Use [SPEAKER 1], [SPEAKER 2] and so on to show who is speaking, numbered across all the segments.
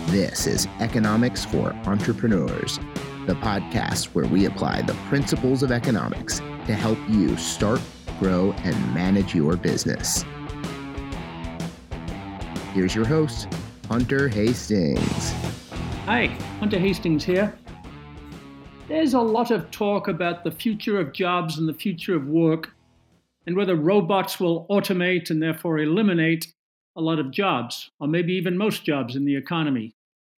[SPEAKER 1] This is Economics for Entrepreneurs, the podcast where we apply the principles of economics to help you start, grow, and manage your business. Here's your host, Hunter Hastings.
[SPEAKER 2] Hi, Hunter Hastings here. There's a lot of talk about the future of jobs and the future of work, and whether robots will automate and therefore eliminate a lot of jobs, or maybe even most jobs in the economy.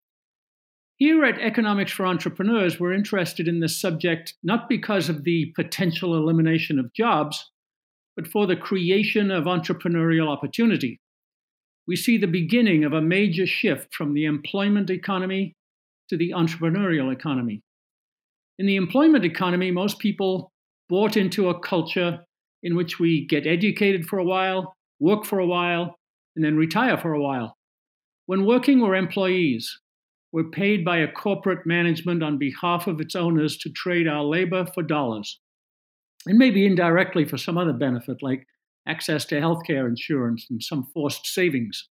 [SPEAKER 2] Here at Economics for Entrepreneurs, we're interested in this subject not because of the potential elimination of jobs, but for the creation of entrepreneurial opportunity. We see the beginning of a major shift from the employment economy to the entrepreneurial economy. In the employment economy, most people bought into a culture in which we get educated for a while, work for a while, and then retire for a while. When working, we're employees. We're paid by a corporate management on behalf of its owners to trade our labor for dollars, and maybe indirectly for some other benefit like access to healthcare insurance and some forced savings.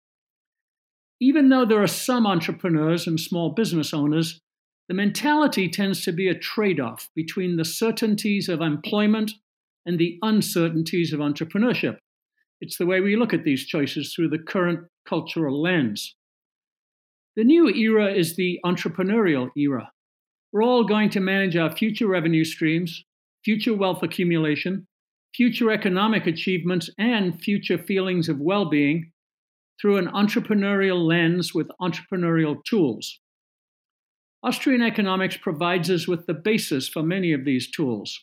[SPEAKER 2] Even though there are some entrepreneurs and small business owners, the mentality tends to be a trade-off between the certainties of employment and the uncertainties of entrepreneurship. It's the way we look at these choices through the current cultural lens. The new era is the entrepreneurial era. We're all going to manage our future revenue streams, future wealth accumulation, future economic achievements, and future feelings of well-being through an entrepreneurial lens with entrepreneurial tools. Austrian economics provides us with the basis for many of these tools.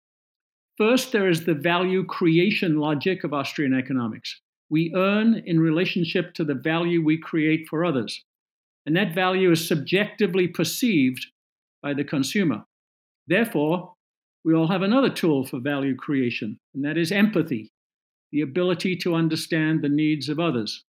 [SPEAKER 2] First, there is the value creation logic of Austrian economics. We earn in relationship to the value we create for others, and that value is subjectively perceived by the consumer. Therefore, we all have another tool for value creation, and that is empathy, the ability to understand the needs of others.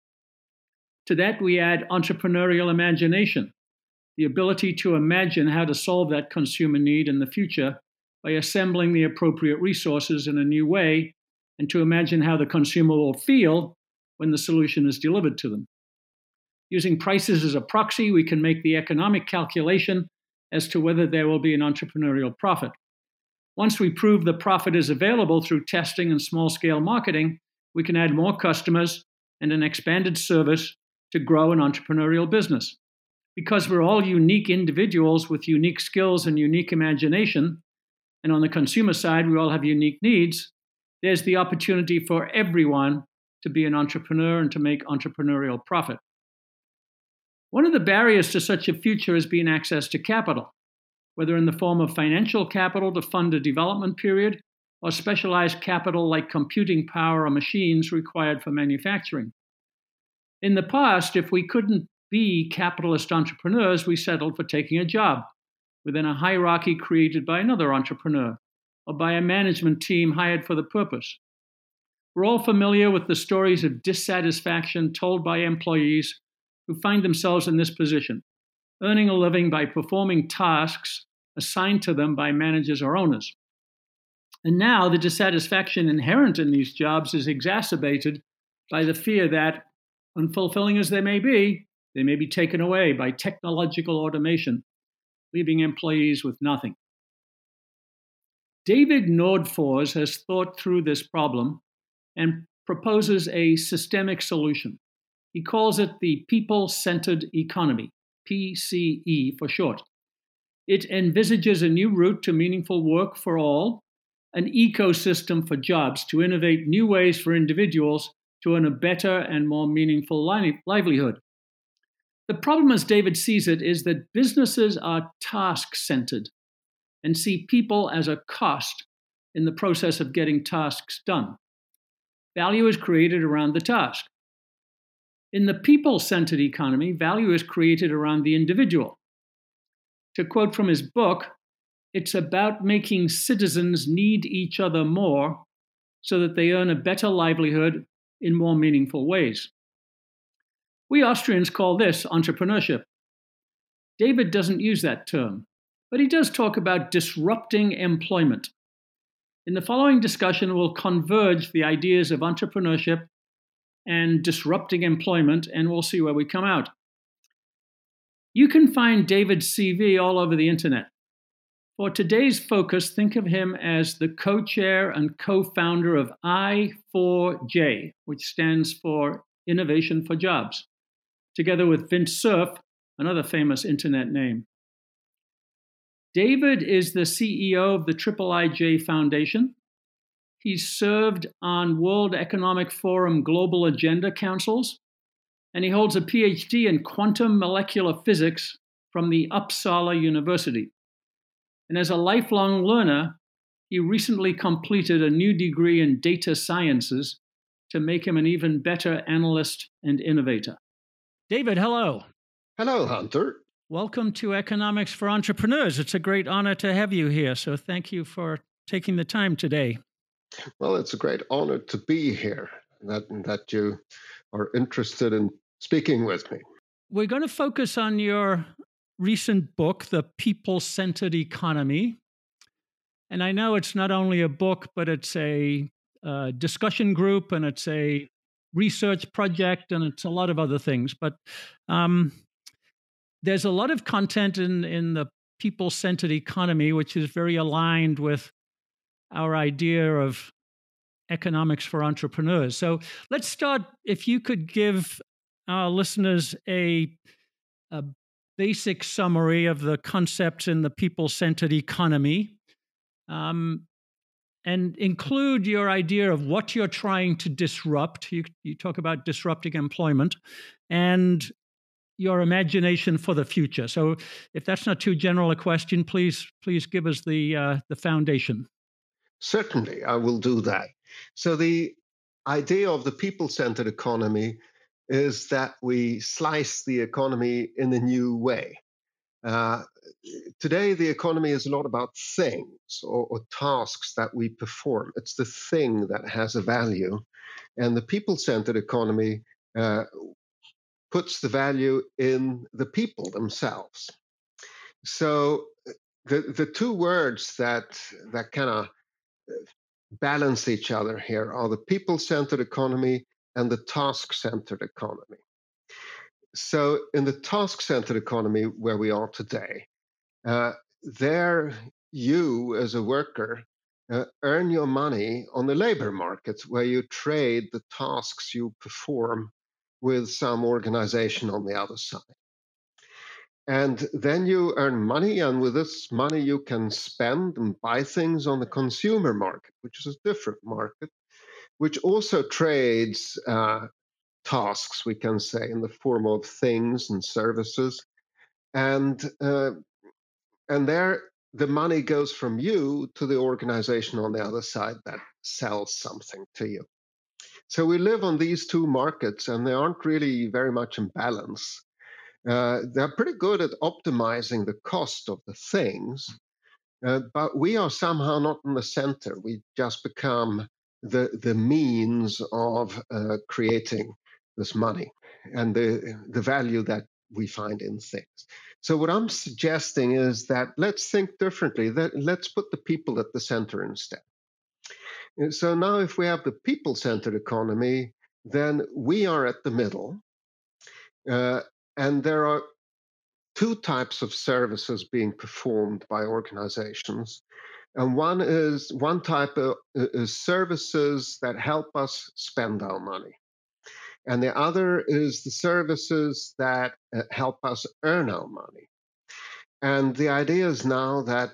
[SPEAKER 2] To that, we add entrepreneurial imagination, the ability to imagine how to solve that consumer need in the future by assembling the appropriate resources in a new way, and to imagine how the consumer will feel when the solution is delivered to them. Using prices as a proxy, we can make the economic calculation as to whether there will be an entrepreneurial profit. Once we prove the profit is available through testing and small-scale marketing, we can add more customers and an expanded service to grow an entrepreneurial business. Because we're all unique individuals with unique skills and unique imagination, and on the consumer side, we all have unique needs, there's the opportunity for everyone to be an entrepreneur and to make entrepreneurial profit. One of the barriers to such a future has been access to capital, whether in the form of financial capital to fund a development period or specialized capital like computing power or machines required for manufacturing. In the past, if we couldn't be capitalist entrepreneurs, we settled for taking a job within a hierarchy created by another entrepreneur or by a management team hired for the purpose. We're all familiar with the stories of dissatisfaction told by employees who find themselves in this position, earning a living by performing tasks assigned to them by managers or owners. And now the dissatisfaction inherent in these jobs is exacerbated by the fear that, unfulfilling as they may be taken away by technological automation, leaving employees with nothing. David Nordfors has thought through this problem and proposes a systemic solution. He calls it the people-centered economy, PCE for short. It envisages a new route to meaningful work for all, an ecosystem for jobs to innovate new ways for individuals to earn a better and more meaningful livelihood. The problem, as David sees it, is that businesses are task-centered and see people as a cost in the process of getting tasks done. Value is created around the task. In the people-centered economy, value is created around the individual. To quote from his book, it's about making citizens need each other more so that they earn a better livelihood in more meaningful ways. We Austrians call this entrepreneurship. David doesn't use that term, but he does talk about disrupting employment. In the following discussion, we'll converge the ideas of entrepreneurship and disrupting employment, and we'll see where we come out. You can find David's CV all over the internet. For today's focus, think of him as the co-chair and co-founder of I4J, which stands for Innovation for Jobs, together with Vint Cerf, another famous internet name. David is the CEO of the IIIJ Foundation. He's served on World Economic Forum Global Agenda Councils, and he holds a PhD in quantum molecular physics from the Uppsala University. And as a lifelong learner, he recently completed a new degree in data sciences to make him an even better analyst and innovator. David, hello.
[SPEAKER 3] Hello, Hunter.
[SPEAKER 2] Welcome to Economics for Entrepreneurs. It's a great honor to have you here, so thank you for taking the time today.
[SPEAKER 3] Well, it's a great honor to be here, that you are interested in speaking with me.
[SPEAKER 2] We're going to focus on your recent book, The People-Centered Economy. And I know it's not only a book, but it's a discussion group, and it's a research project, and it's a lot of other things. But there's a lot of content in the people-centered economy, which is very aligned with our idea of economics for entrepreneurs. So let's start, if you could give our listeners a basic summary of the concepts in the people-centered economy, and include your idea of what you're trying to disrupt. You talk about disrupting employment, and your imagination for the future. So if that's not too general a question, please give us the foundation.
[SPEAKER 3] Certainly, I will do that. So the idea of the people-centered economy is that we slice the economy in a new way. Today, the economy is a lot about things or tasks that we perform. It's the thing that has a value. And the people-centered economy puts the value in the people themselves. So the two words that kind of balance each other here are the people-centered economy and the task-centered economy. So in the task-centered economy where we are today, there you as a worker earn your money on the labor market, where you trade the tasks you perform with some organization on the other side. And then you earn money, and with this money you can spend and buy things on the consumer market, which is a different market, which also trades tasks, we can say, in the form of things and services. And there the money goes from you to the organization on the other side that sells something to you. So we live on these two markets, and they aren't really very much in balance. They're pretty good at optimizing the cost of the things, but we are somehow not in the center. We just become the means of creating this money and the value that we find in things. So what I'm suggesting is that let's think differently. Let's put the people at the center instead. And so now if we have the people-centered economy, then we are at the middle. And there are two types of services being performed by organizations. And one type is services that help us spend our money. And the other is the services that help us earn our money. And the idea is now that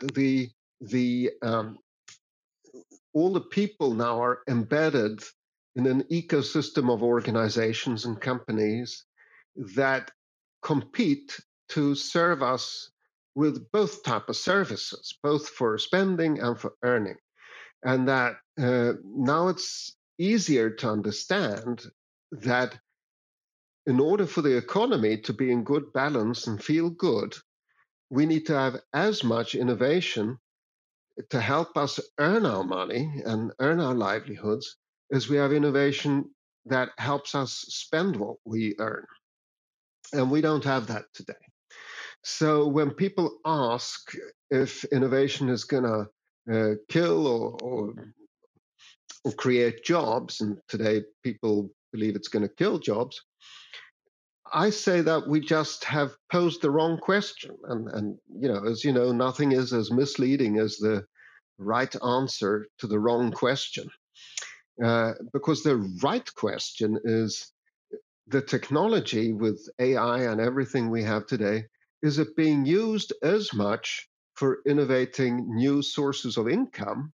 [SPEAKER 3] all the people now are embedded in an ecosystem of organizations and companies that compete to serve us with both type of services, both for spending and for earning. And that now it's easier to understand that in order for the economy to be in good balance and feel good, we need to have as much innovation to help us earn our money and earn our livelihoods as we have innovation that helps us spend what we earn. And we don't have that today. So when people ask if innovation is going to kill or create jobs, and today people believe it's going to kill jobs, I say that we just have posed the wrong question. And as you know, nothing is as misleading as the right answer to the wrong question. Because the right question is, the technology with AI and everything we have today, is it being used as much for innovating new sources of income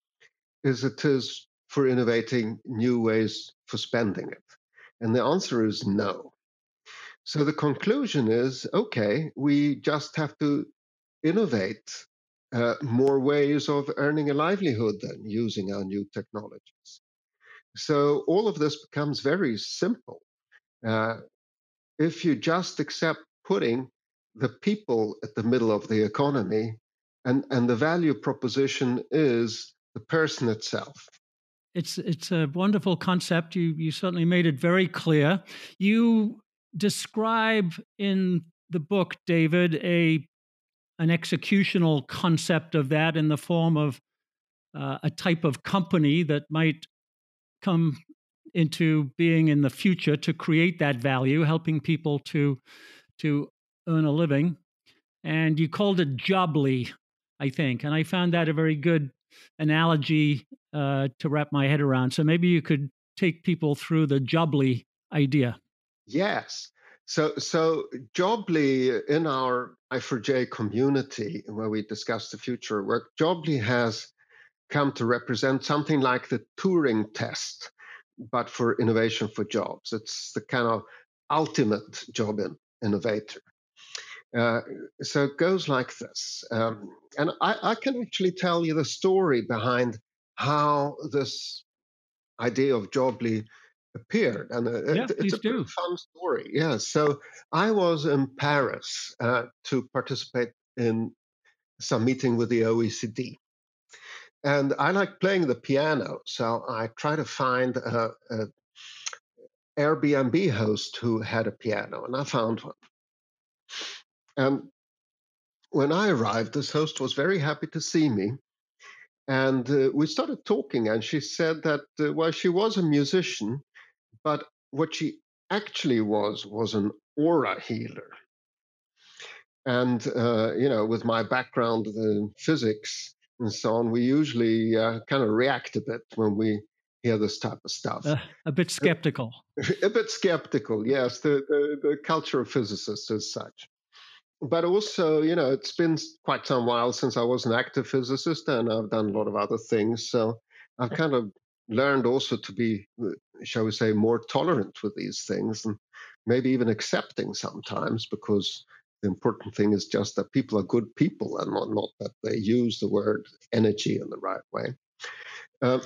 [SPEAKER 3] as it is for innovating new ways for spending it? And the answer is no. So the conclusion is, okay, we just have to innovate more ways of earning a livelihood than using our new technologies. So all of this becomes very simple. Uh, if you just accept putting the people at the middle of the economy, and the value proposition is the person itself.
[SPEAKER 2] It's a wonderful concept. You certainly made it very clear. You describe in the book, David, an executional concept of that in the form of a type of company that might come into being in the future to create that value, helping people to earn a living. And you called it Jobly, I think, and I found that a very good analogy to wrap my head around. So maybe you could take people through the Jobly idea.
[SPEAKER 3] Yes. So Jobly, in our I4J community, where we discuss the future of work, Jobly has come to represent something like the Turing test, but for innovation for jobs. It's the kind of ultimate job innovator. Uh, so it goes like this. And I can actually tell you the story behind how this idea of Jobly appeared. And
[SPEAKER 2] Yeah,
[SPEAKER 3] it's
[SPEAKER 2] please
[SPEAKER 3] a pretty
[SPEAKER 2] do.
[SPEAKER 3] fun story. Yeah. So I was in Paris to participate in some meeting with the OECD. And I like playing the piano. So I try to find a Airbnb host who had a piano, and I found one. And when I arrived, this host was very happy to see me. And we started talking, and she said that, well, she was a musician, but what she actually was an aura healer. And, with my background in physics and so on, we usually kind of react a bit when we hear this type of stuff.
[SPEAKER 2] A bit skeptical.
[SPEAKER 3] A bit skeptical, yes, the culture of physicists as such. But also, it's been quite some while since I was an active physicist, and I've done a lot of other things. So I've kind of learned also to be, shall we say, more tolerant with these things, and maybe even accepting sometimes, because the important thing is just that people are good people, and not that they use the word energy in the right way. Um,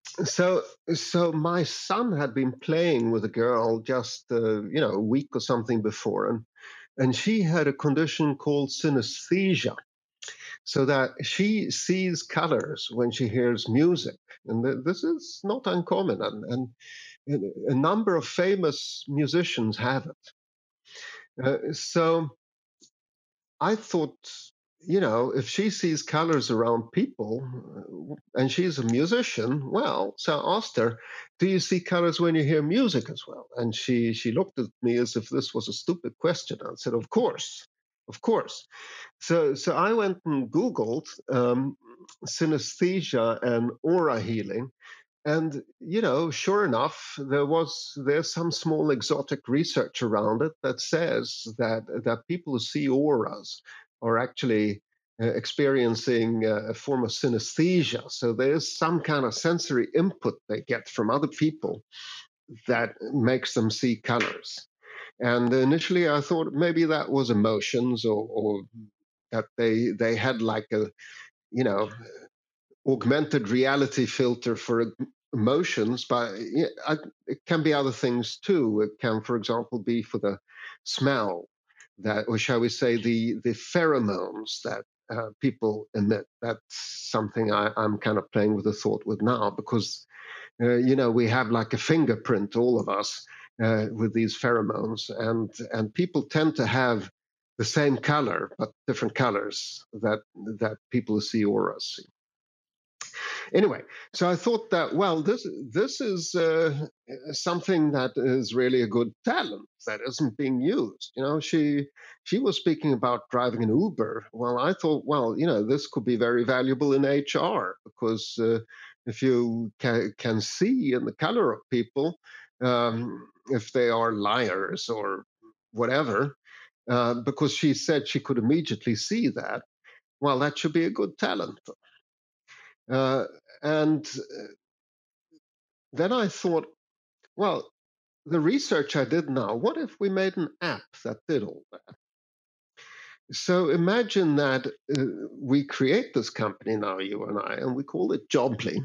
[SPEAKER 3] so my son had been playing with a girl just a week or something before, and she had a condition called synesthesia, so that she sees colors when she hears music, and this is not uncommon, and a number of famous musicians have it. So I thought, if she sees colors around people, and she's a musician, well, so I asked her, do you see colors when you hear music as well? And she looked at me as if this was a stupid question. I said, of course, of course. So I went and Googled synesthesia and aura healing. And sure enough, there's some small exotic research around it that says that people who see auras are actually experiencing a form of synesthesia. So there's some kind of sensory input they get from other people that makes them see colors. And initially, I thought maybe that was emotions, or that they had like a you know augmented reality filter for emotions, but it can be other things too. It can, for example, be for the smell that, or shall we say, the pheromones that people emit. That's something I'm kind of playing with the thought with now, because we have like a fingerprint, all of us, with these pheromones, and people tend to have the same color but different colors that people who see auras see. Anyway, so I thought that, well, this is something that is really a good talent that isn't being used. She was speaking about driving an Uber. Well, I thought, well, this could be very valuable in HR, because if you can see in the color of people, if they are liars or whatever, because she said she could immediately see that. Well, that should be a good talent. Uh, and then I thought, well, the research I did now, what if we made an app that did all that? So imagine that we create this company now, you and I, and we call it Jobly.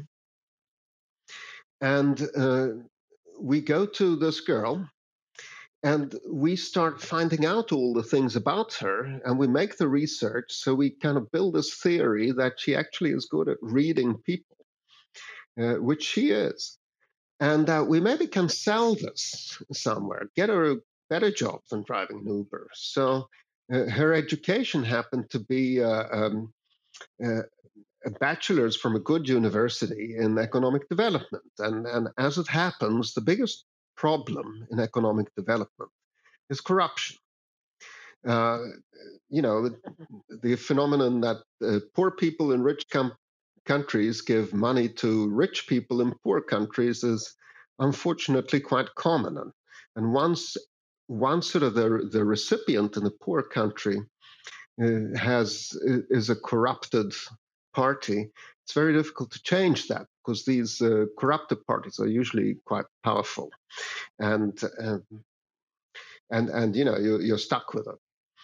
[SPEAKER 3] And we go to this girl and we start finding out all the things about her, and we make the research. So we kind of build this theory that she actually is good at reading people, which she is. And we maybe can sell this somewhere, get her a better job than driving an Uber. So her education happened to be a bachelor's from a good university in economic development. And as it happens, the biggest problem in economic development is corruption. The phenomenon that poor people in rich countries give money to rich people in poor countries is unfortunately quite common. And once sort of the recipient in the poor country is a corrupted party, it's very difficult to change that, because these corrupted parties are usually quite powerful, and you're stuck with them.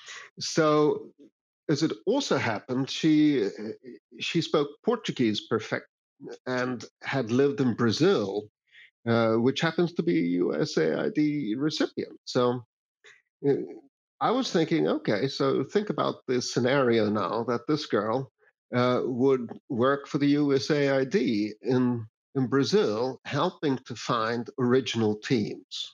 [SPEAKER 3] So, as it also happened, she spoke Portuguese perfect and had lived in Brazil, which happens to be a USAID recipient. So uh, I was thinking, okay, so think about this scenario now, that this girl would work for the USAID in Brazil, helping to find original teams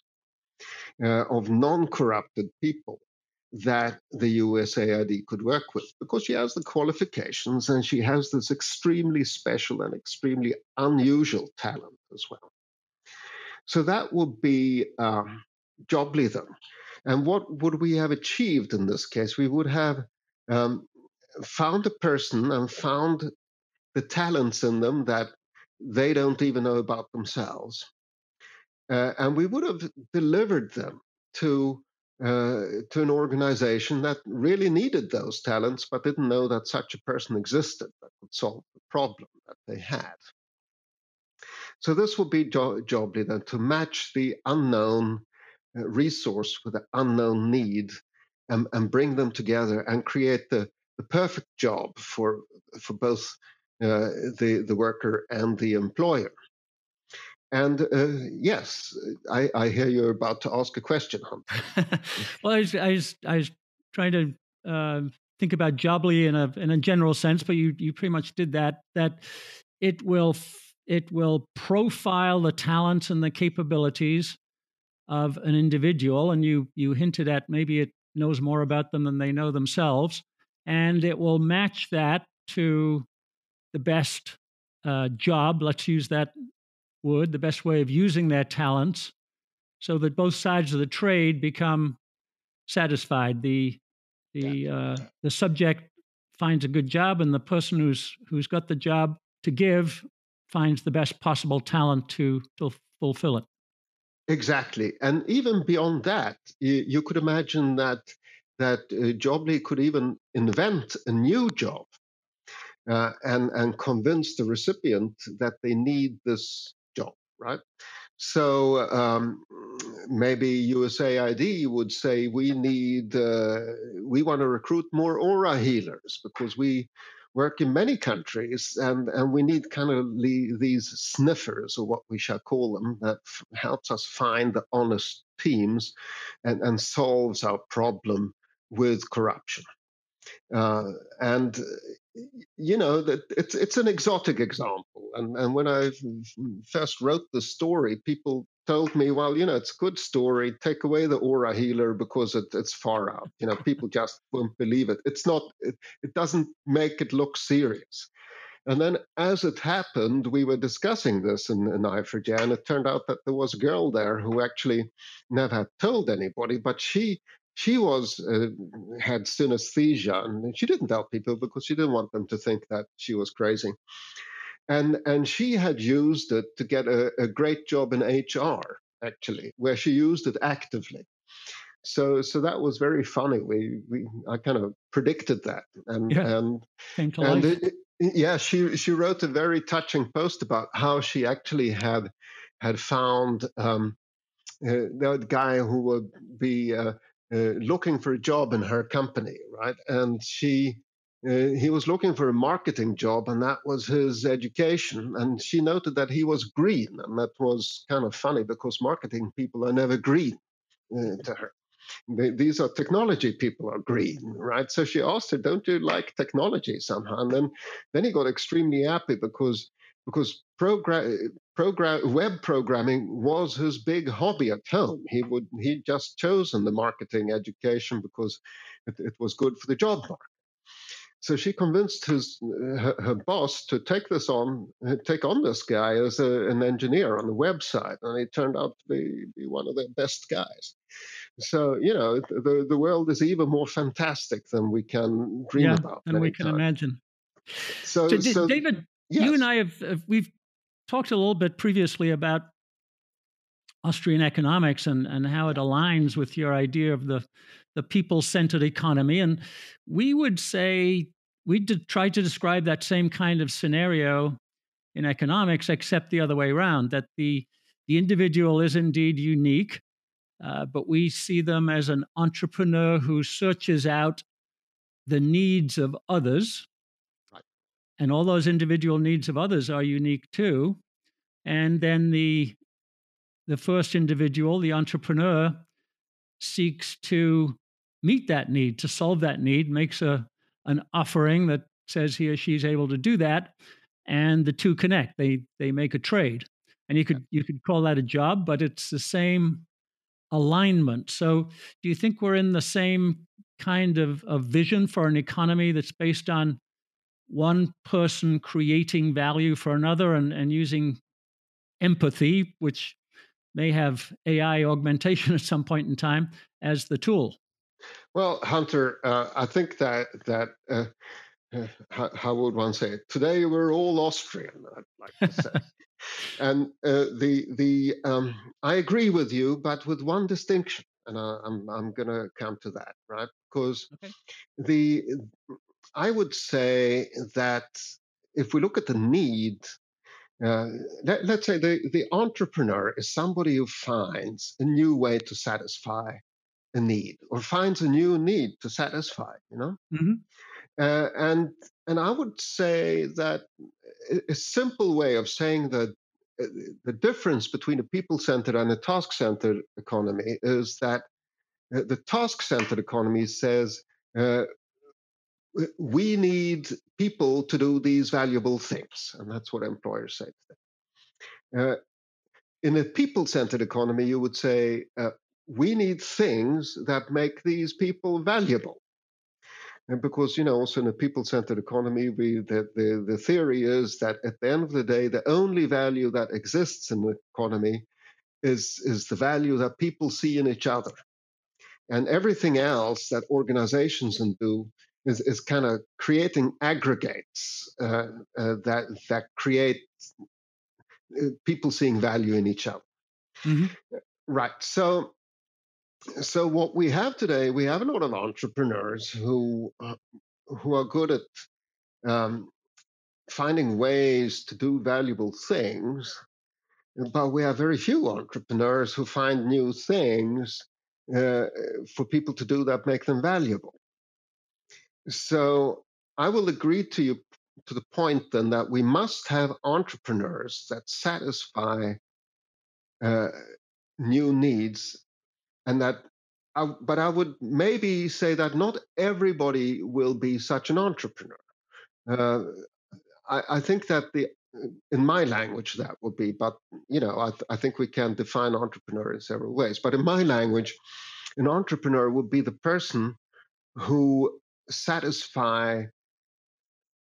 [SPEAKER 3] of non-corrupted people that the USAID could work with, because she has the qualifications and she has this extremely special and extremely unusual talent as well. So that would be Jobly then. And what would we have achieved in this case? We would have found a person and found the talents in them that they don't even know about themselves. And we would have delivered them to an organization that really needed those talents, but didn't know that such a person existed that could solve the problem that they had. So this would be Jobly then, to match the unknown resource with the unknown need, and bring them together and create the perfect job for both the worker and the employer. And yes, I hear you're about to ask a question, Hunter.
[SPEAKER 2] Well, I was trying to think about Jobly in a general sense, but you pretty much did that. That it will profile the talents and the capabilities of an individual, and you hinted at maybe it knows more about them than they know themselves, and it will match that to the best job. Let's use that word, the best way of using their talents, so that both sides of the trade become satisfied. The subject finds a good job, and the person who's got the job to give finds the best possible talent to fulfill it.
[SPEAKER 3] Exactly, and even beyond that, you could imagine that Jobly could even invent a new job, and convince the recipient that they need this job, right? So maybe USAID would say, we want to recruit more aura healers, because we work in many countries, and we need kind of these sniffers, or what we shall call them, that helps us find the honest teams and solves our problem with corruption. And that it's an exotic example. And when I first wrote the story, people told me, well, it's a good story. Take away the aura healer, because it's far out. People just won't believe it. It's not. It doesn't make it look serious. And then, as it happened, we were discussing this in I4J, and it turned out that there was a girl there who actually never had told anybody, but she was had synesthesia, and she didn't tell people because she didn't want them to think that she was crazy. And she had used it to get a great job in HR, actually, where she used it actively. So that was very funny. I kind of predicted that, and
[SPEAKER 2] came to
[SPEAKER 3] and
[SPEAKER 2] life.
[SPEAKER 3] yeah, she wrote a very touching post about how she actually had found that guy who would be looking for a job in her company, right? And he was looking for a marketing job, and that was his education. And she noted that he was green, and that was kind of funny because marketing people are never green to her. These are technology people are green, right? So she asked her, "Don't you like technology somehow?" And then he got extremely happy because web programming was his big hobby at home. He'd just chosen the marketing education because it was good for the job market. So she convinced her boss to take on this guy as an engineer on the website, and he turned out to be one of the best guys. So the world is even more fantastic than we can dream
[SPEAKER 2] Yeah,
[SPEAKER 3] about
[SPEAKER 2] and
[SPEAKER 3] many
[SPEAKER 2] we can
[SPEAKER 3] times.
[SPEAKER 2] imagine. So,
[SPEAKER 3] So
[SPEAKER 2] David,
[SPEAKER 3] yes.
[SPEAKER 2] you and I we've talked a little bit previously about Austrian economics and how it aligns with your idea of the people-centered economy. And we would say we did try to describe that same kind of scenario in economics, except the other way around, that the individual is indeed unique, but we see them as an entrepreneur who searches out the needs of others.
[SPEAKER 3] Right.
[SPEAKER 2] And all those individual needs of others are unique too. And then the first individual, the entrepreneur, seeks to meet that need, to solve that need, makes an offering that says he or she is able to do that, and the two connect. They make a trade, and you could call that a job, but it's the same alignment. So, do you think we're in the same kind of vision for an economy that's based on one person creating value for another and using empathy, which may have AI augmentation at some point in time, as the tool?
[SPEAKER 3] Well, Hunter, I think that how would one say it? Today we're all Austrian, I'd like to say. And I agree with you, but with one distinction, and I'm going to come to that, right? Because
[SPEAKER 2] Okay.
[SPEAKER 3] the I would say that if we look at the need, let's say the entrepreneur is somebody who finds a new way to satisfy a need or finds a new need to satisfy,
[SPEAKER 2] Mm-hmm.
[SPEAKER 3] and I would say that a simple way of saying that the difference between a people-centered and a task-centered economy is that the task-centered economy says uh, we need people to do these valuable things, and that's what employers say today. In a people-centered economy, you would say we need things that make these people valuable. And because also in a people-centered economy, the theory is that at the end of the day, the only value that exists in the economy is the value that people see in each other, and everything else that organizations can do is kind of creating aggregates that create people seeing value in each other.
[SPEAKER 2] Mm-hmm.
[SPEAKER 3] Right. So what we have today, we have a lot of entrepreneurs who are good at um, finding ways to do valuable things, but we have very few entrepreneurs who find new things uh, for people to do that make them valuable. So I will agree to you to the point then that we must have entrepreneurs that satisfy uh, new needs, and but I would maybe say that not everybody will be such an entrepreneur. Uh, I think that in my language that would be, but I think we can define entrepreneur in several ways. But in my language, an entrepreneur would be the person who satisfy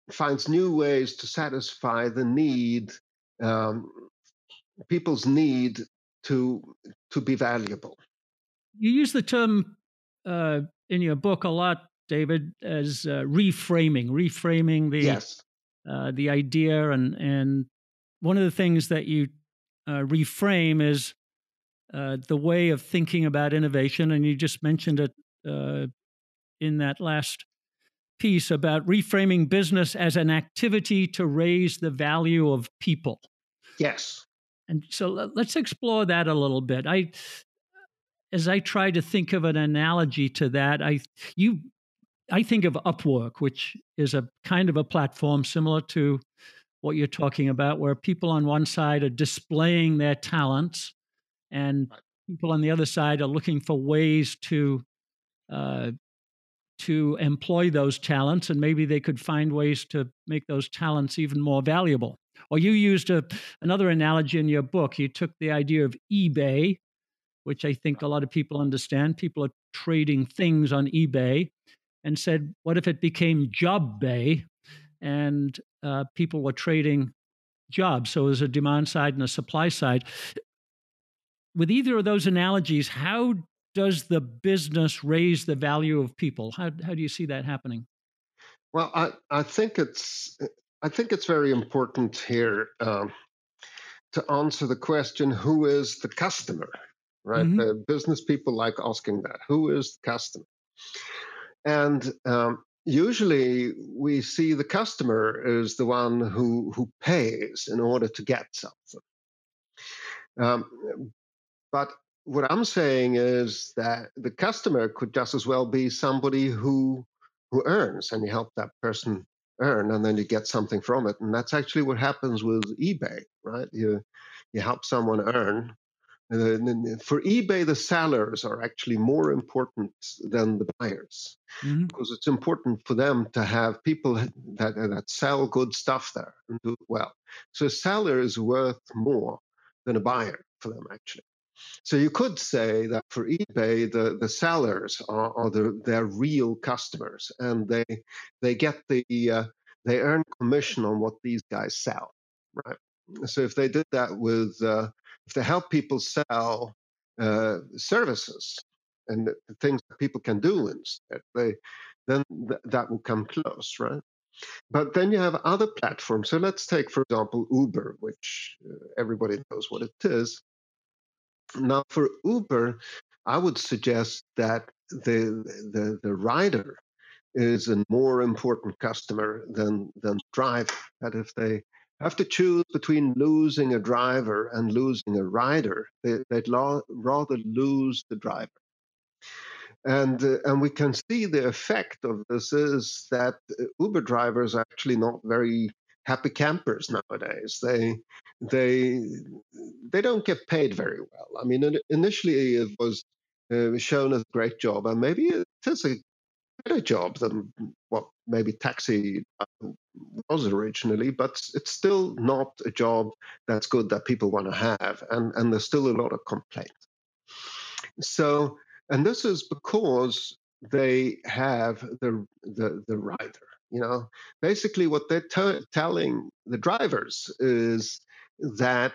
[SPEAKER 3] finds new ways to satisfy the need, um, people's need to be valuable.
[SPEAKER 2] You use the term in your book a lot, David, as reframing
[SPEAKER 3] Yes.
[SPEAKER 2] the idea, and one of the things that you reframe is the way of thinking about innovation, and you just mentioned it in that last piece about reframing business as an activity to raise the value of people.
[SPEAKER 3] Yes.
[SPEAKER 2] And so let's explore that a little bit. As I try to think of an analogy to that, I think of Upwork, which is a kind of a platform similar to what you're talking about, where people on one side are displaying their talents, and people on the other side are looking for ways uh, to employ those talents, and maybe they could find ways to make those talents even more valuable. Or you used another analogy in your book. You took the idea of eBay, which I think a lot of people understand. People are trading things on eBay, and said, what if it became JobBay, and people were trading jobs? So there's a demand side and a supply side. With either of those analogies, how does the business raise the value of people? How do you see that happening?
[SPEAKER 3] Well, I think it's very important here to answer the question: who is the customer? Right?
[SPEAKER 2] Mm-hmm.
[SPEAKER 3] The business people like asking that. Who is the customer? And usually, we see the customer as the one who pays in order to get something. But what I'm saying is that the customer could just as well be somebody who earns, and you help that person earn, and then you get something from it. And that's actually what happens with eBay, right? You help someone earn. For eBay, the sellers are actually more important than the buyers,
[SPEAKER 2] Mm-hmm.
[SPEAKER 3] because it's important for them to have people that sell good stuff there and do it well. So a seller is worth more than a buyer for them, actually. So you could say that for eBay, the sellers are their real customers, and they get they earn commission on what these guys sell, right? So if they did that with if they help people sell services and the things that people can do instead, that will come close, right? But then you have other platforms. So let's take, for example, Uber, which everybody knows what it is. Now, for Uber, I would suggest that the rider is a more important customer than driver. That if they have to choose between losing a driver and losing a rider, they'd rather lose the driver. And we can see the effect of this is that Uber drivers are actually not very happy campers nowadays. They they don't get paid very well. I mean, initially it was shown as a great job, and maybe it is a better job than what maybe taxi was originally, but it's still not a job that's good that people want to have, and there's still a lot of complaints. So, and this is because they have the rider. You know, basically what they're telling the drivers is that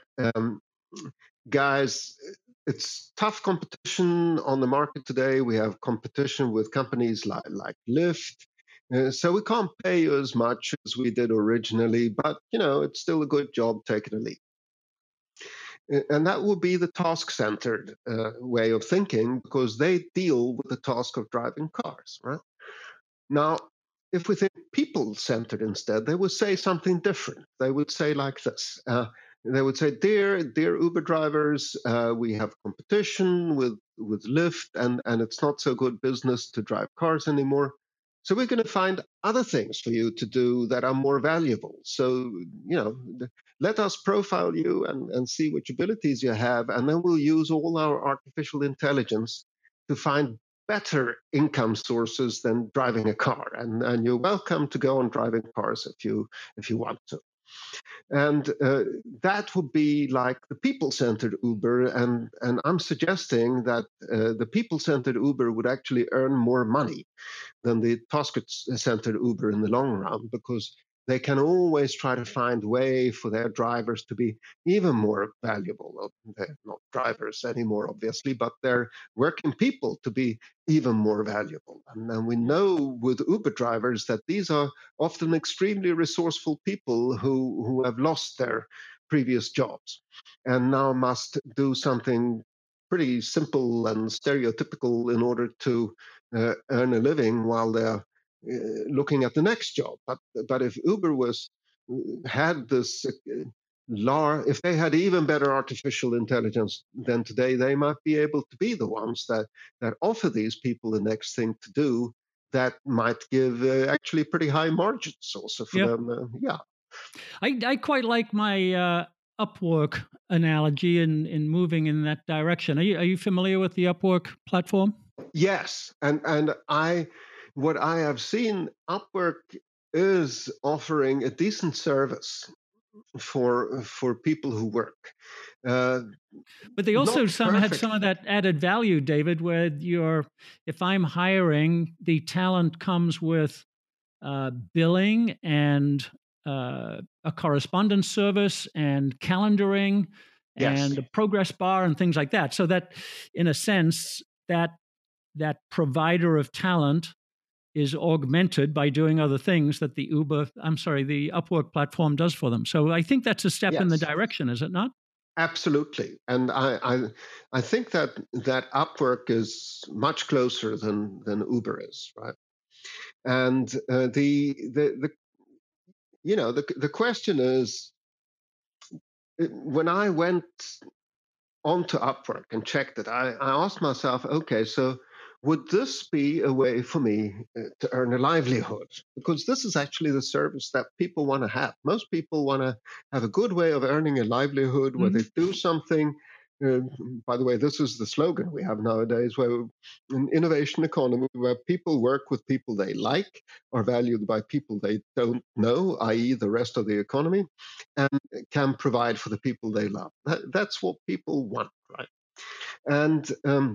[SPEAKER 3] guys, it's tough competition on the market today. We have competition with companies like Lyft. So we can't pay you as much as we did originally, but you know it's still a good job. Take it or leave. And that would be the task centered way of thinking, because they deal with the task of driving cars, right? Now, if we think people centered instead, they would say something different. They would say like this. They would say, dear Uber drivers, we have competition with Lyft, and it's not so good business to drive cars anymore. So we're going to find other things for you to do that are more valuable. So, you know, let us profile you and see which abilities you have, and then we'll use all our artificial intelligence to find better income sources than driving a car. And you're welcome to go on driving cars if you want to. And that would be like the people-centered Uber. And I'm suggesting that the people-centered Uber would actually earn more money than the task-centered Uber in the long run, because they can always try to find way for their drivers to be even more valuable. Well, they're not drivers anymore, obviously, but they're working people to be even more valuable. And then we know with Uber drivers that these are often extremely resourceful people who have lost their previous jobs and now must do something pretty simple and stereotypical in order to earn a living while they're looking at the next job. But if Uber was had this if they had even better artificial intelligence than today, they might be able to be the ones that offer these people the next thing to do that might give actually pretty high margins also for
[SPEAKER 2] Yeah.
[SPEAKER 3] them. Yeah.
[SPEAKER 2] I quite like my Upwork analogy in moving in that direction. Are you familiar with the Upwork platform?
[SPEAKER 3] Yes, and what I have seen, Upwork is offering a decent service for people who work. Uh,
[SPEAKER 2] But they also
[SPEAKER 3] Not
[SPEAKER 2] had
[SPEAKER 3] perfect.
[SPEAKER 2] some of that added value, David, where if I'm hiring, the talent comes with billing and a correspondence service and calendaring
[SPEAKER 3] Yes.
[SPEAKER 2] and a progress bar and things like that. So that, in a sense, that provider of talent is augmented by doing other things that the Upwork platform does for them. So I think that's a step in the
[SPEAKER 3] Yes.
[SPEAKER 2] direction, is it not?
[SPEAKER 3] Absolutely, and I think that Upwork is much closer than Uber is, right? And the the question is, when I went onto Upwork and checked it, I asked myself, okay, so would this be a way for me to earn a livelihood? Because this is actually the service that people want to have. Most people want to have a good way of earning a livelihood where they do something. Uh, by the way, this is the slogan we have nowadays, where an innovation economy where people work with people they like, are valued by people they don't know, i.e., the rest of the economy, and can provide for the people they love. That's what people want, right? And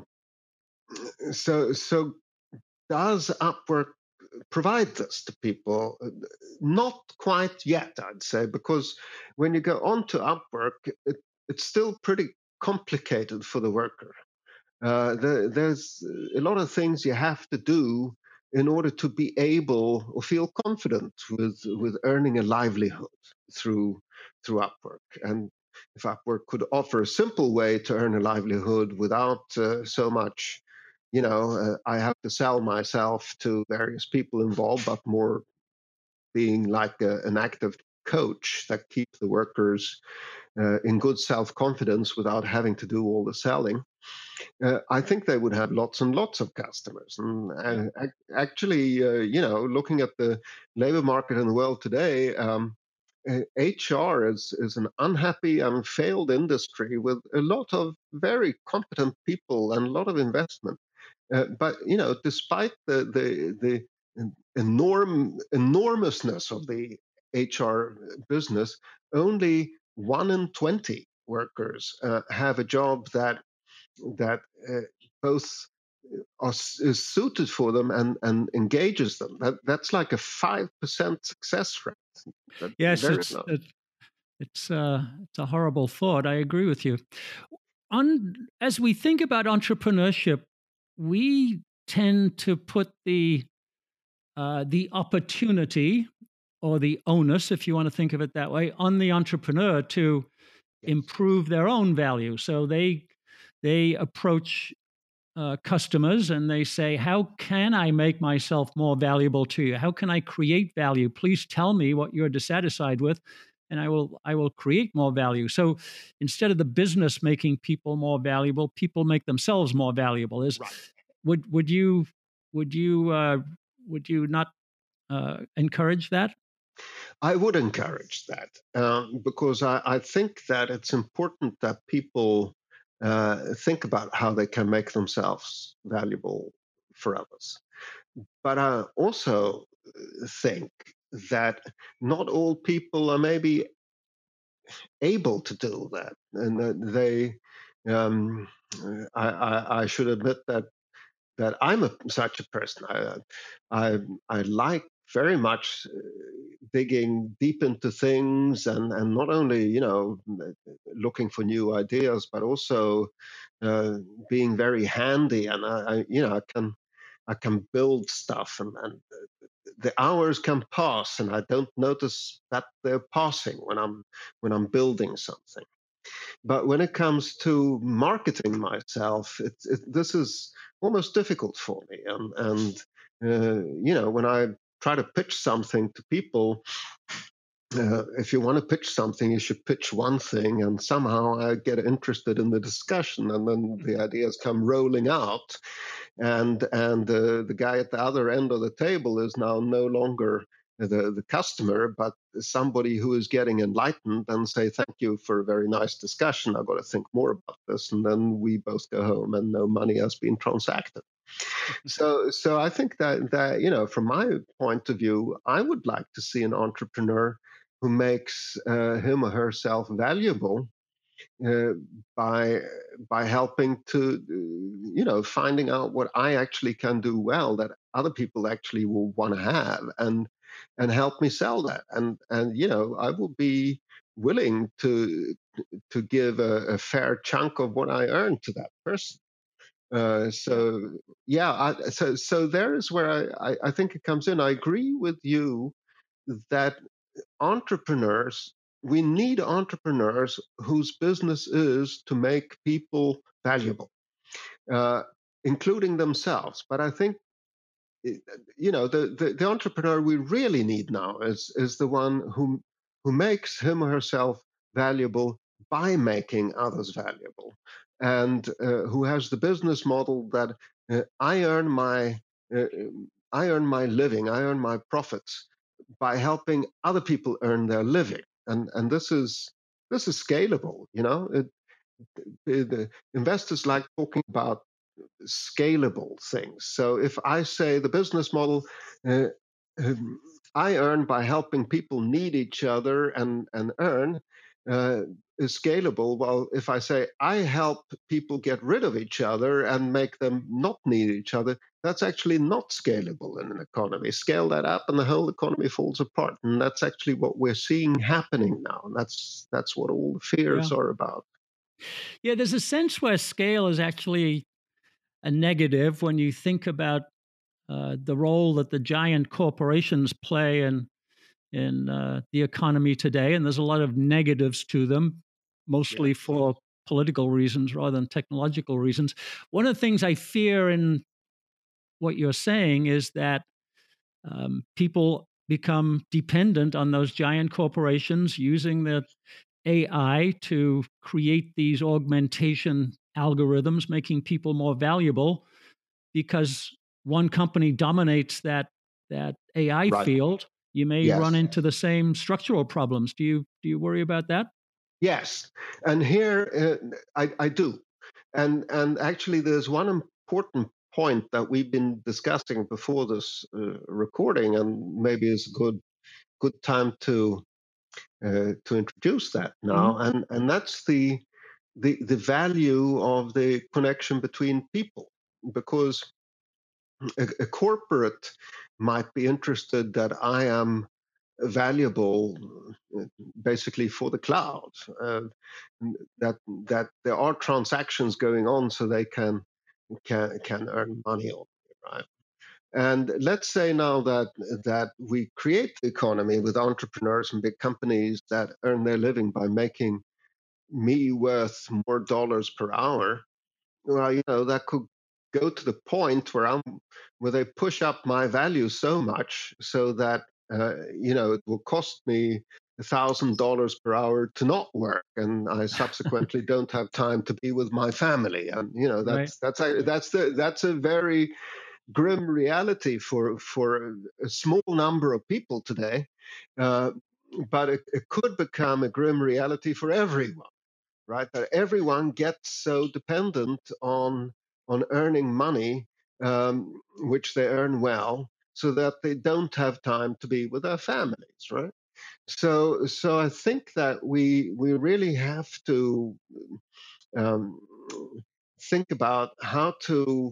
[SPEAKER 3] so does Upwork provide this to people? Not quite yet, I'd say, because when you go on to Upwork, it's still pretty complicated for the worker. There's a lot of things you have to do in order to be able or feel confident with earning a livelihood through Upwork. And if Upwork could offer a simple way to earn a livelihood without so much, I have to sell myself to various people involved, but more being like an active coach that keeps the workers in good self confidence without having to do all the selling. I think they would have lots and lots of customers. And
[SPEAKER 2] Yeah.
[SPEAKER 3] actually, looking at the labor market in the world today, HR is an unhappy and failed industry with a lot of very competent people and a lot of investment. But despite the enormousness of the HR business, only 1 in 20 workers have a job that both is suited for them and engages them. That's like a 5% success rate. That's
[SPEAKER 2] Yes,
[SPEAKER 3] very low.
[SPEAKER 2] it's a horrible thought. I agree with you. As we think about entrepreneurship, we tend to put the opportunity or the onus, if you want to think of it that way, on the entrepreneur to
[SPEAKER 3] Yes.
[SPEAKER 2] improve their own value. So they approach customers and they say, "How can I make myself more valuable to you? How can I create value? Please tell me what you're dissatisfied with, and I will create more value." So instead of the business making people more valuable, people make themselves more valuable. Is
[SPEAKER 3] Right.
[SPEAKER 2] would you would you would you not encourage that?
[SPEAKER 3] I would encourage that because I think that it's important that people think about how they can make themselves valuable for others. But I also think that not all people are maybe able to do that, and that um, I should admit that I'm such a person. I like very much digging deep into things, and not only looking for new ideas, but also uh, being very handy. And I can build stuff, and the hours can pass, and I don't notice that they're passing when I'm building something. But when it comes to marketing myself, this is almost difficult for me. When I try to pitch something to people, if you want to pitch something, you should pitch one thing, and somehow I get interested in the discussion, and then the ideas come rolling out, and the guy at the other end of the table is now no longer the customer, but somebody who is getting enlightened and say, thank you for a very nice discussion. I've got to think more about this. And then we both go home and no money has been transacted. So I think that from my point of view, I would like to see an entrepreneur who makes him or herself valuable uh, by helping to finding out what I actually can do well that other people actually will want to have, and help me sell that. And I will be willing to give a fair chunk of what I earn to that person. So yeah, so there is where I think it comes in. I agree with you that entrepreneurs, we need entrepreneurs whose business is to make people valuable, uh, including themselves. But I think the entrepreneur we really need now is the one who makes him or herself valuable by making others valuable, and who has the business model that I earn my uh, living, I earn my profits by helping other people earn their living, and this is scalable. The investors like talking about scalable things. So if I say the business model, uh, I earn by helping people need each other and earn, uh, is scalable. Well, if I say I help people get rid of each other and make them not need each other, that's actually not scalable in an economy. Scale that up and the whole economy falls apart. And that's actually what we're seeing happening now. And that's what all the
[SPEAKER 2] Yeah.
[SPEAKER 3] fears are about.
[SPEAKER 2] Yeah, there's a sense where scale is actually a negative when you think about the role that the giant corporations play in the economy today, and there's a lot of negatives to them,
[SPEAKER 3] Yeah.
[SPEAKER 2] mostly for political reasons rather than technological reasons. One of the things I fear in what you're saying is that people become dependent on those giant corporations using the AI to create these augmentation algorithms, making people more valuable because one company dominates that AI
[SPEAKER 3] Right.
[SPEAKER 2] field. You may run
[SPEAKER 3] Yes.
[SPEAKER 2] into the same structural problems. Do you worry about that?
[SPEAKER 3] Yes, and here I do, and actually, there's one important point that we've been discussing before this recording, and maybe it's a good time to introduce that now,
[SPEAKER 2] Hmm.
[SPEAKER 3] and that's the value of the connection between people, because a corporate might be interested that I am valuable basically for the cloud, that there are transactions going on so they can earn money on it, right? And let's say now that we create the economy with entrepreneurs and big companies that earn their living by making me worth more dollars per hour. Well, that could go to the point where they push up my value so much so that it will cost me $1,000 per hour to not work, and I subsequently don't have time to be with my family. And
[SPEAKER 2] Right.
[SPEAKER 3] that's a very grim reality for a small number of people today, uh, but it could become a grim reality for everyone, right? That everyone gets so dependent on earning money, which they earn well, so that they don't have time to be with their families, right? So I think that we really have to um, think about how to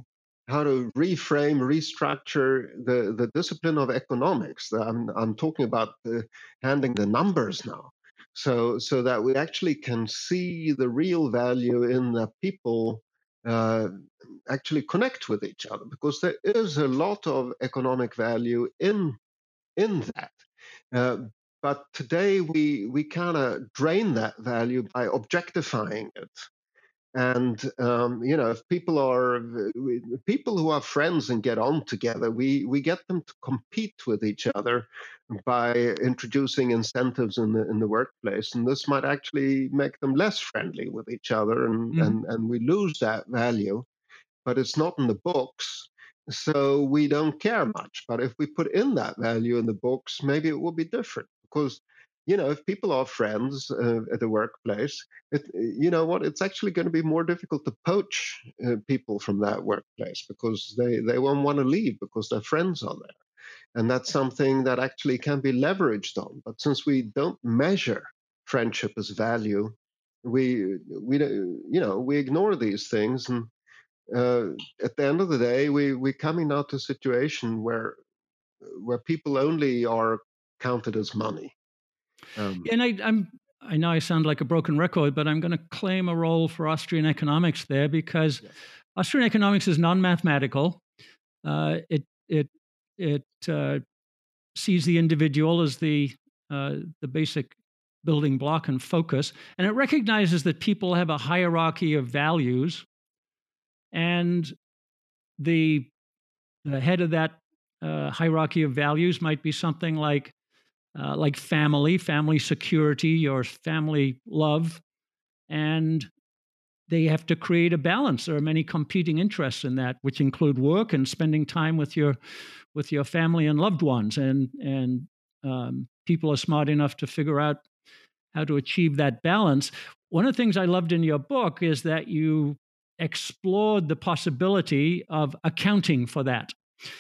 [SPEAKER 3] reframe, restructure the discipline of economics. I'm talking about handling the numbers now, so that we actually can see the real value in that people uh, actually connect with each other, because there is a lot of economic value in that. Uh, but today we kind of drain that value by objectifying it. And if people who are friends and get on together, we get them to compete with each other by introducing incentives in the workplace, and this might actually make them less friendly with each other, and we lose that value. But it's not in the books, so we don't care much. But if we put in that value in the books, maybe it will be different, because if people are friends at the workplace, you know what, it's actually going to be more difficult to poach people from that workplace, because they won't want to leave because their friends are there. And that's something that actually can be leveraged on. But since we don't measure friendship as value, we ignore these things. And uh, at the end of the day, we're coming now to a situation where people only are counted as money.
[SPEAKER 2] And I know I sound like a broken record, but I'm going to claim a role for Austrian economics there, because Austrian economics is non-mathematical. It sees the individual as the basic building block and focus, and it recognizes that people have a hierarchy of values, and the head of that hierarchy of values might be something like family security, or family love, and they have to create a balance. There are many competing interests in that, which include work and spending time with your family and loved ones. And people are smart enough to figure out how to achieve that balance. One of the things I loved in your book is that you explored the possibility of accounting for that.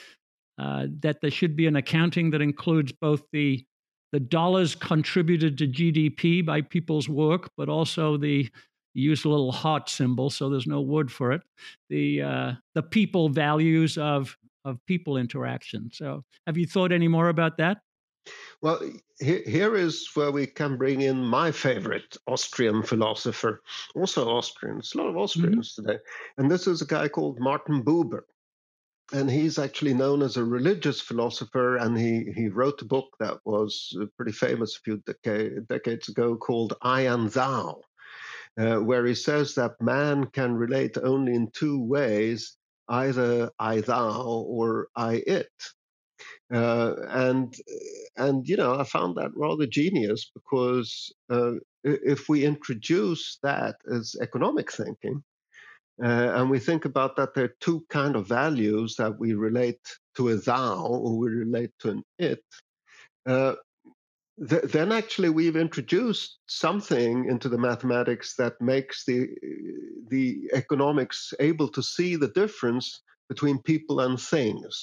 [SPEAKER 2] That there should be an accounting that includes both the dollars contributed to GDP by people's work, but also the use a little heart symbol, so there's no word for it. The people values of people interaction. So, have you thought any more about that?
[SPEAKER 3] Well, here is where we can bring in my favorite Austrian philosopher, also Austrians, a lot of Austrians today. And this is a guy called Martin Buber. And he's actually known as a religious philosopher, and he wrote a book that was pretty famous a few decades ago called I and Thou, where he says that man can relate only in two ways, either I thou or I it. Uh, and I found that rather genius, because if we introduce that as economic thinking, and we think about that there are two kind of values that we relate to a thou or we relate to an it, uh, then actually we've introduced something into the mathematics that makes the economics able to see the difference between people and things.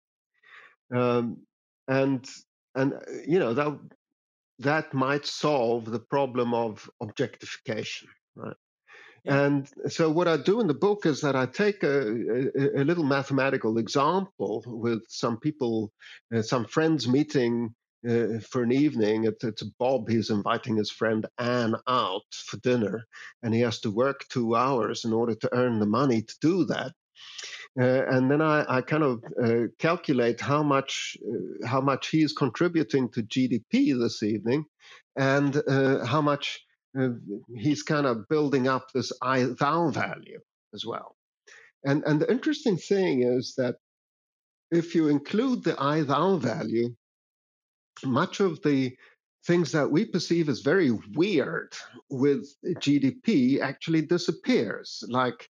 [SPEAKER 3] Um, and that might solve the problem of objectification, right?
[SPEAKER 2] Yeah.
[SPEAKER 3] And so what I do in the book is that I take a little mathematical example with some people, some friends meeting for an evening. It's Bob. He's inviting his friend Anne out for dinner, and he has to work 2 hours in order to earn the money to do that. And then I kind of calculate how much he is contributing to GDP this evening, and how much uh, he's kind of building up this I thou value as well. And the interesting thing is that if you include the I thou value, much of the things that we perceive as very weird with GDP actually disappears.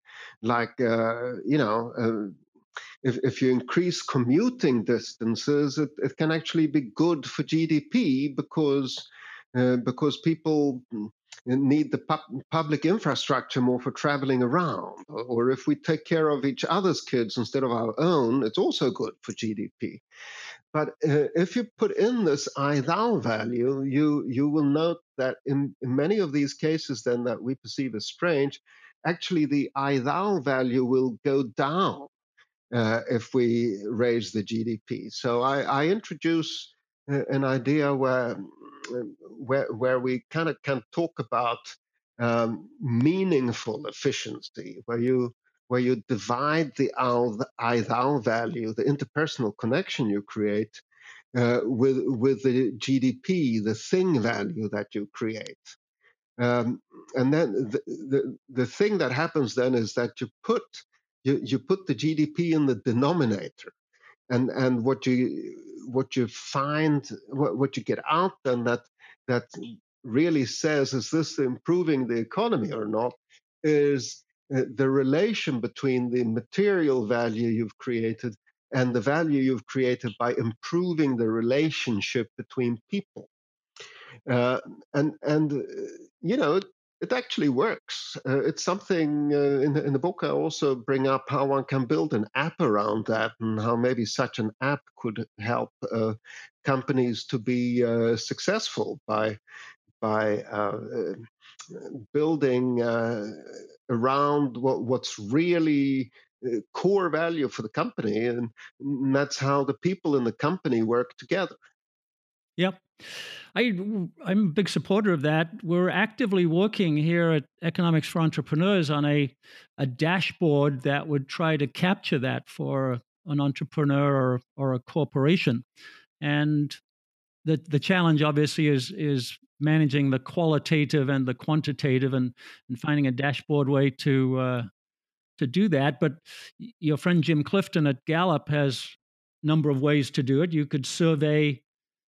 [SPEAKER 3] If you increase commuting distances, it can actually be good for GDP, because people need the public infrastructure more for traveling around. Or if we take care of each other's kids instead of our own, it's also good for GDP. But if you put in this I thou value, you will note that in many of these cases then that we perceive as strange, actually the I thou value will go down. if we raise the GDP. So I introduce an idea where we kind of can talk about meaningful efficiency, where you divide the I-thou value, the interpersonal connection you create, with the GDP, the thing value that you create. And then the thing that happens then is that you put the GDP in the denominator, and what you find, what you get out then, that really says, is this improving the economy or not, is the relation between the material value you've created and the value you've created by improving the relationship between people. uh, and you know, it actually works. It's something in the book I also bring up how one can build an app around that, and how maybe such an app could help companies to be successful by building around what's really core value for the company, and that's how the people in the company work together.
[SPEAKER 2] Yep. I'm a big supporter of that. We're actively working here at Economics for Entrepreneurs on a dashboard that would try to capture that for an entrepreneur or a corporation. And the challenge obviously is managing the qualitative and the quantitative, and finding a dashboard way to do that. But your friend Jim Clifton at Gallup has a number of ways to do it. You could survey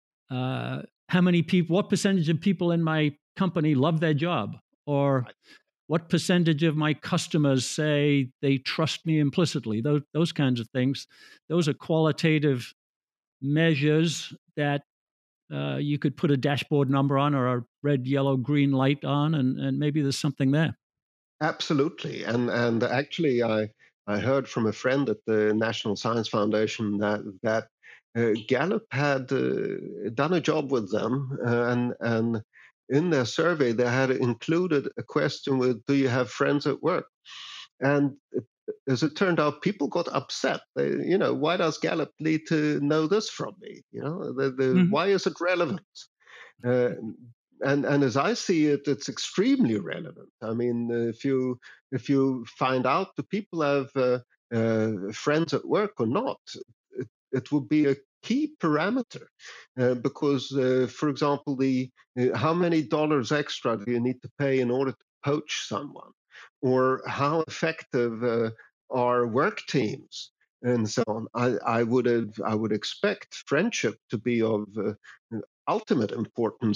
[SPEAKER 2] how many people, what percentage of people in my company love their job, or what percentage of my customers say they trust me implicitly. Those kinds of things. Those are qualitative measures that you could put a dashboard number on, or a red, yellow, green light on, and maybe there's something there.
[SPEAKER 3] Absolutely, and actually, I heard from a friend at the National Science Foundation that Gallup had done a job with them, and in their survey they had included a question with, "Do you have friends at work?" And as it turned out, people got upset. Why does Gallup need to know this from me?
[SPEAKER 2] Mm-hmm.
[SPEAKER 3] Why is it relevant? Uh, and as I see it, it's extremely relevant. I mean, if you find out the people have friends at work or not, it would be a key parameter, because, for example, the how many dollars extra do you need to pay in order to poach someone, or how effective are work teams, and so on. I would expect friendship to be of ultimate importance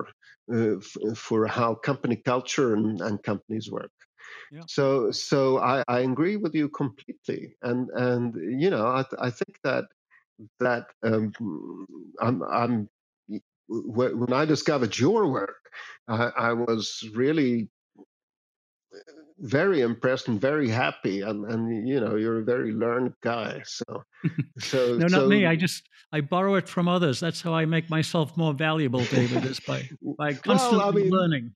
[SPEAKER 3] for how company culture and companies work.
[SPEAKER 2] Yeah.
[SPEAKER 3] So I agree with you completely, and I think that I'm when I discovered your work, I was really very impressed and very happy, and you're a very learned guy. So
[SPEAKER 2] No, not me.
[SPEAKER 3] so
[SPEAKER 2] I borrow it from others. That's how I make myself more valuable, David, is by
[SPEAKER 3] well, I
[SPEAKER 2] constantly
[SPEAKER 3] mean,
[SPEAKER 2] learning.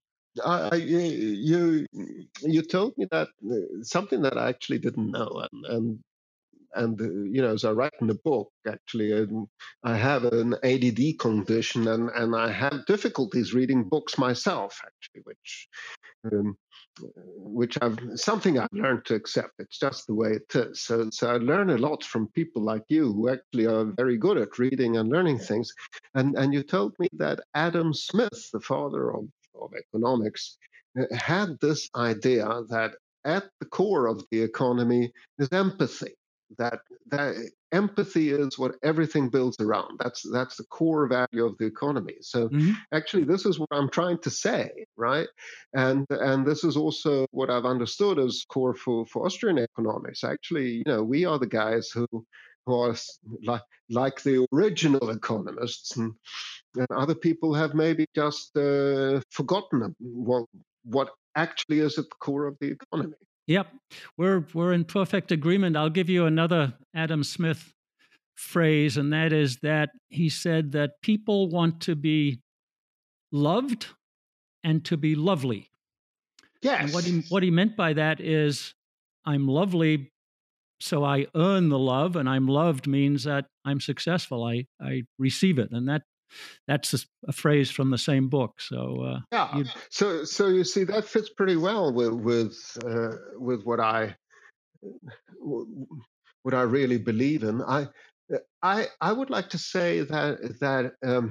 [SPEAKER 3] you told me that something that I actually didn't know, and as I write in the book, actually, I have an ADD condition, and I have difficulties reading books myself, actually, um, which I've something I've learned to accept. It's just the way it is. So I learn a lot from people like you, who actually are very good at reading and learning things. And you told me that Adam Smith, the father of economics, had this idea that at the core of the economy is empathy. That empathy is what everything builds around. That's the core value of the economy. So
[SPEAKER 2] Hmm.
[SPEAKER 3] actually, this is what I'm trying to say, right? And this is also what I've understood as core for Austrian economics. Actually, we are the guys who are like the original economists, and other people have maybe just forgotten what actually is at the core of the economy.
[SPEAKER 2] Yep, we're in perfect agreement. I'll give you another Adam Smith phrase, and that is that he said that people want to be loved and to be lovely. And
[SPEAKER 3] Yes.
[SPEAKER 2] what he meant by that is, I'm lovely so I earn the love, and I'm loved means that I'm successful. I receive it, and that's a phrase from the same book. So
[SPEAKER 3] Yeah. So you see that fits pretty well with what I really believe in. I would like to say that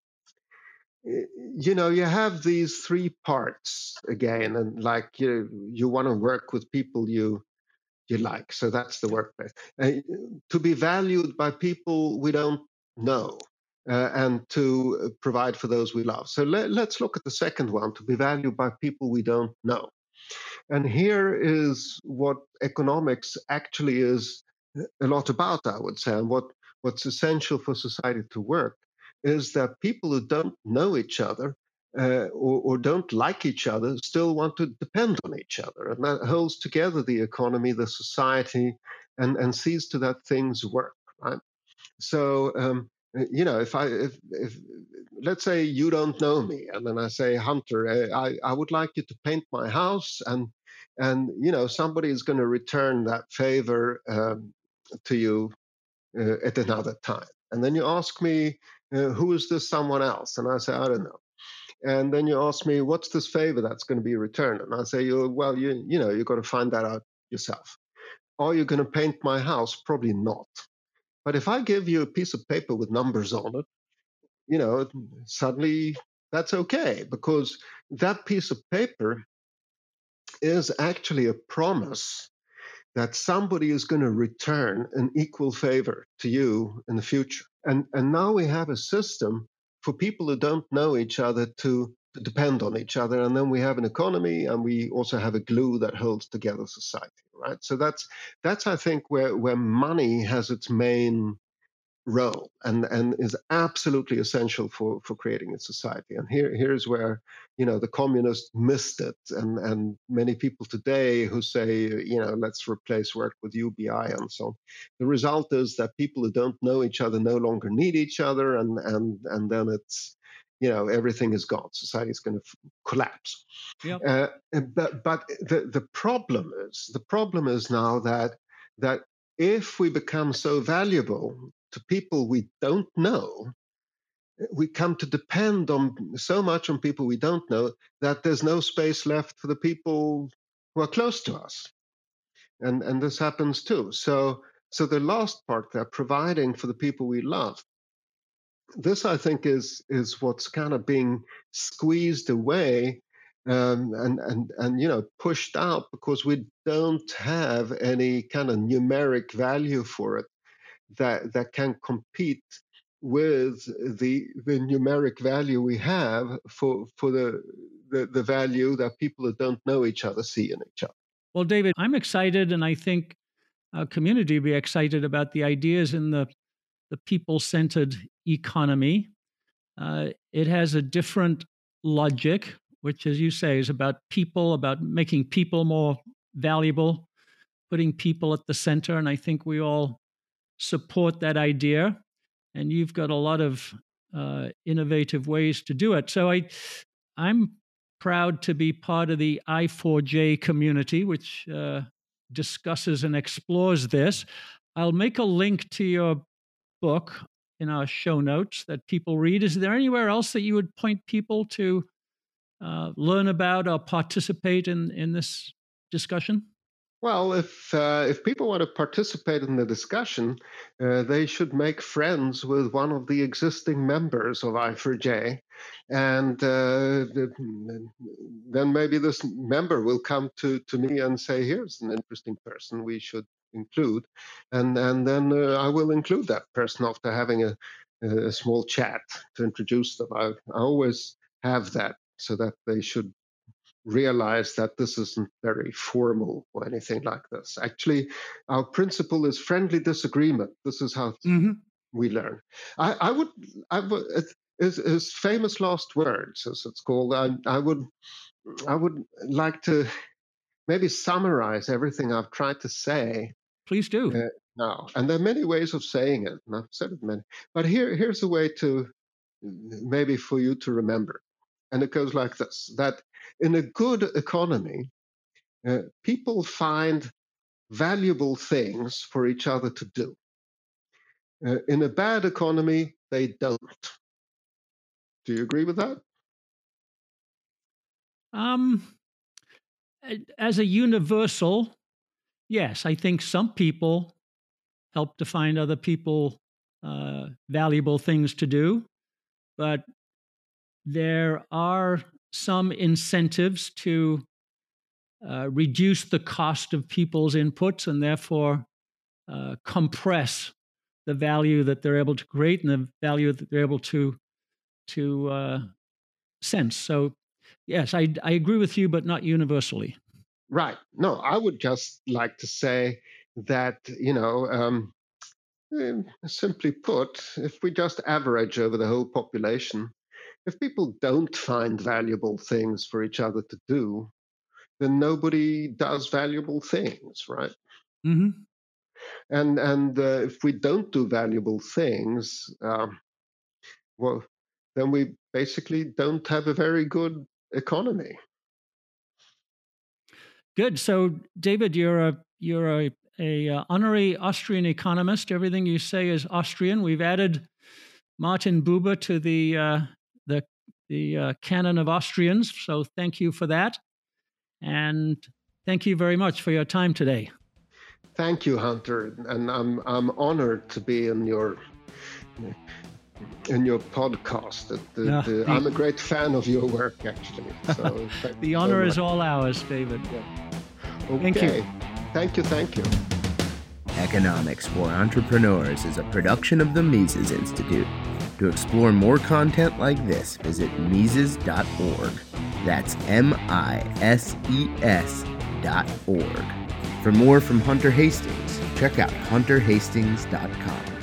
[SPEAKER 3] you have these three parts again, and like you want to work with people you like, so that's the workplace. To be valued by people we don't know, and to provide for those we love. So let's look at the second one: to be valued by people we don't know. And here is what economics actually is a lot about, I would say, and what's essential for society to work is that people who don't know each other or don't like each other still want to depend on each other. And that holds together the economy, the society, and sees to that things work, right? So, if let's say you don't know me, and then I say, Hunter, I would like you to paint my house, and somebody is going to return that favor to you at another time, and then you ask me, who is this someone else, and I say, I don't know. And then you ask me, what's this favor that's going to be returned, and I say, well, you've got to find that out yourself. Are you going to paint my house? Probably not. But if I give you a piece of paper with numbers on it, you know, suddenly that's okay, because that piece of paper is actually a promise that somebody is going to return an equal favor to you in the future. And now we have a system for people who don't know each other to depend on each other. And then we have an economy, and we also have a glue that holds together society, right? So that's I think where money has its main role, and is absolutely essential for creating a society. And here's where the communists missed it, and many people today who say, let's replace work with UBI and so on. The result is that people who don't know each other no longer need each other, and then it's everything is gone. Society is going to collapse.
[SPEAKER 2] Yep.
[SPEAKER 3] But the problem is now that if we become so valuable to people we don't know, we come to depend on so much on people we don't know that there's no space left for the people who are close to us, and this happens too. So the last part there, providing for the people we love, this I think is what's kind of being squeezed away, and pushed out because we don't have any kind of numeric value for it that can compete with the numeric value we have for the value that people that don't know each other see in each other.
[SPEAKER 2] Well, David, I'm excited, and I think our community will be excited about the ideas in the people-centered economy. It has a different logic, which, as you say, is about people, about making people more valuable, putting people at the center. And I think we all support that idea. And you've got a lot of innovative ways to do it. So I'm proud to be part of the I4J community, which discusses and explores this. I'll make a link to your book in our show notes that people read. Is there anywhere else that you would point people to learn about or participate in this discussion?
[SPEAKER 3] Well, if people want to participate in the discussion, they should make friends with one of the existing members of I4J, and then maybe this member will come to me and say, "Here's an interesting person we should include," and then I will include that person after having a small chat to introduce them. I always have that so that they should realize that this isn't very formal or anything like this. Actually, our principle is friendly disagreement. This is how we learn. I would, his famous last words, as it's called. I would like to maybe summarize everything I've tried to say.
[SPEAKER 2] Please do.
[SPEAKER 3] Now, and there are many ways of saying it, and I've said it many. But here's a way to maybe for you to remember. And it goes like this: that in a good economy, people find valuable things for each other to do. In a bad economy, they don't. Do you agree with that?
[SPEAKER 2] As a universal, yes, I think some people help to find other people valuable things to do, but there are some incentives to reduce the cost of people's inputs and therefore compress the value that they're able to create and the value that they're able to sense. So, yes, I agree with you, but not universally.
[SPEAKER 3] Right. No, I would just like to say that, simply put, if we just average over the whole population, if people don't find valuable things for each other to do, then nobody does valuable things, right?
[SPEAKER 2] Mm-hmm.
[SPEAKER 3] And if we don't do valuable things, well, then we basically don't have a very good economy.
[SPEAKER 2] Good. So, David, you're a honorary Austrian economist. Everything you say is Austrian. We've added Martin Buber to the canon of Austrians. So, thank you for that, and thank you very much for your time today.
[SPEAKER 3] Thank you, Hunter, and I'm honored to be in your podcast. I'm a great fan of your work, actually. So
[SPEAKER 2] the honor is all ours, David.
[SPEAKER 3] Yeah. Okay.
[SPEAKER 2] Thank you.
[SPEAKER 3] Thank you.
[SPEAKER 1] Economics for Entrepreneurs is a production of the Mises Institute. To explore more content like this, visit Mises.org. That's MISES.org. For more from Hunter Hastings, check out hunterhastings.com.